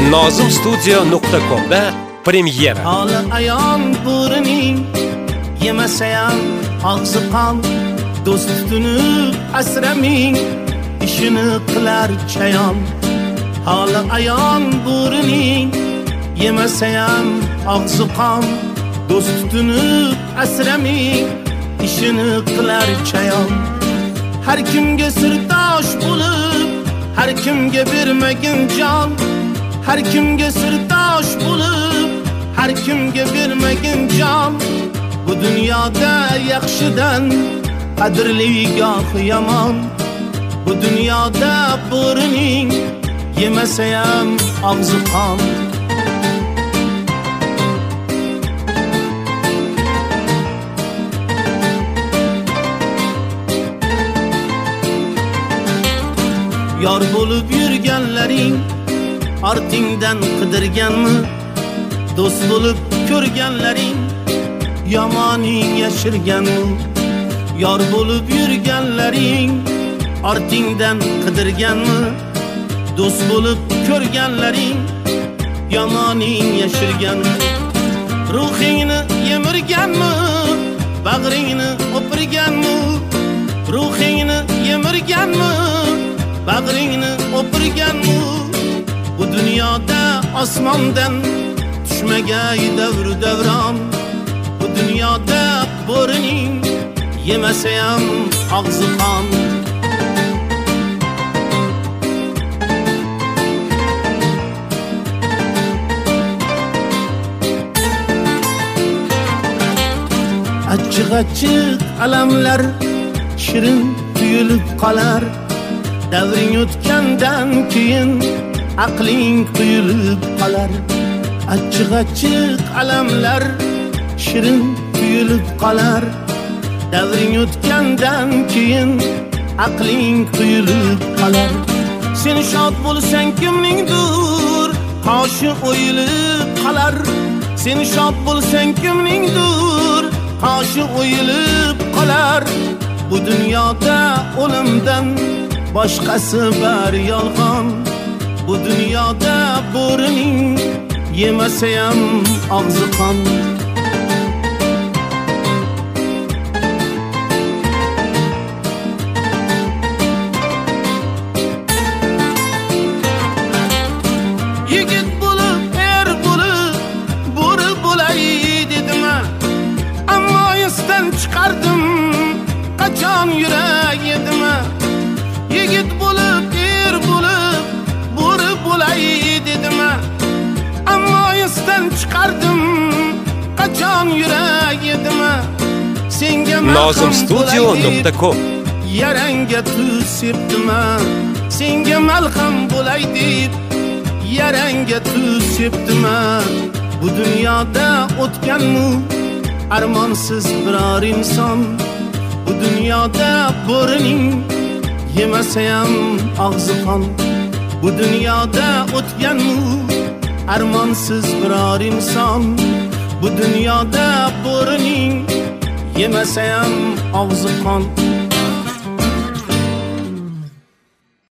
nozimstudio.com'da premyera. Hali ayon bo'rining yemasayam og'zi qon, do'st tutunib asraming ishini qilar chayon. Hali ayon bo'rining yemasayam og'zi qon, do'st tutunib asraming ishini qilar chayon. Har kimga sirdosh bo'lib, har kimga bermagin jon, har kimga sirdosh bo'lib, har kimga bermagin jon. Bu dunyoda yaxshidan qadrli gohi yomon, bu dunyoda bo'rining yemasayam og'zi qon. Yor bo'lib yurganlaring ortingdan qidirganmi? Do'st bo'lib ko'rganlaring yomoning yashirganmi? Yor bo'lib yurganlaring ortingdan qidirganmi? Do'st bo'lib ko'rganlaring yomoning yashirganmi? Ruhingni yemirganmi? Bag'ringni o'pirganmi? Ruhingni yemirganmi? Bag'ringni o'pirganmi? Bu dunyoda osmondan tushmagay davru davron, bu dunyoda bo'rining yemasayam og'zi qon. Achchiq-achchiq alamlar shirin tuyulib qolar, davring o'tgandan keyin aqling quyilib qolar. Achchiq-achchiq alamlar shirin tuyulib qolar, davring o'tgandan keyin aqling quyilib qolar. Sen shod bo'lsang kimningdir qoshi o'yilib qolar. Sen shod bo'lsang kimningdir qoshi o'yilib qolar. Bu dunyoda o'limdan boshqasi bar yolg'on, bu dunyoda bo'rining yemasayam og'zi qon. Yigit bo'lib er bo'lib bo'ri bo'lay dedim, ammo esdan chiqardim qachon yurak edim. Yigit bo'lib er bo'lib bo'ri bo'lay dedim, ammo esdan chiqardim qachon yurak edim. Senga nozimstudio.com yaranga tuz sepdim, senga malham bo'lay deb yaranga tuz sepdim. Bu dunyoda o'tganmi armonsiz biror inson, bu dunyoda bo'rining yemasayam og'zi qon. Bu dunyoda o'tganmi armonsiz biror inson, bu dunyoda bo'rining yemasayam og'zi qon.